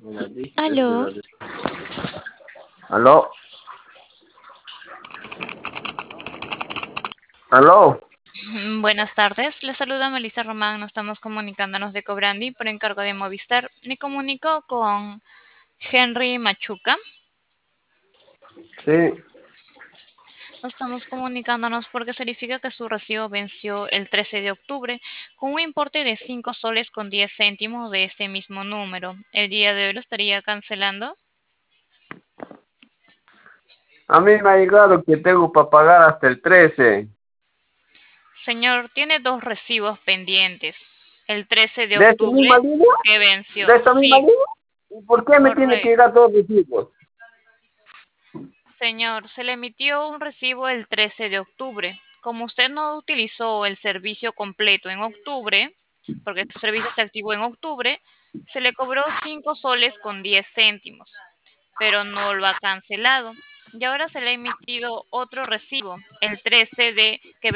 Aló. ¿Aló? ¿Aló? Buenas tardes, les saluda Melissa Román, nos estamos comunicándonos de Cobrandi por encargo de Movistar. Me comunico con Henry Machuca. Sí. Nos estamos comunicándonos porque se verifica que su recibo venció el 13 de octubre con un importe de 5 soles con 10 céntimos de este mismo número. El día de hoy lo estaría cancelando. A mí me ha llegado que tengo para pagar hasta el 13. Señor, tiene dos recibos pendientes. El 13 de ¿De esta octubre misma línea? que ¿De venció. esta misma Sí, línea? ¿Y por qué me tiene que correcto. llegar todos los recibos? Señor, se le emitió un recibo el 13 de octubre. Como usted no utilizó el servicio completo en octubre, porque este servicio se activó en octubre, se le cobró 5 soles con 10 céntimos, pero no lo ha cancelado. Y ahora se le ha emitido otro recibo, el 13 de que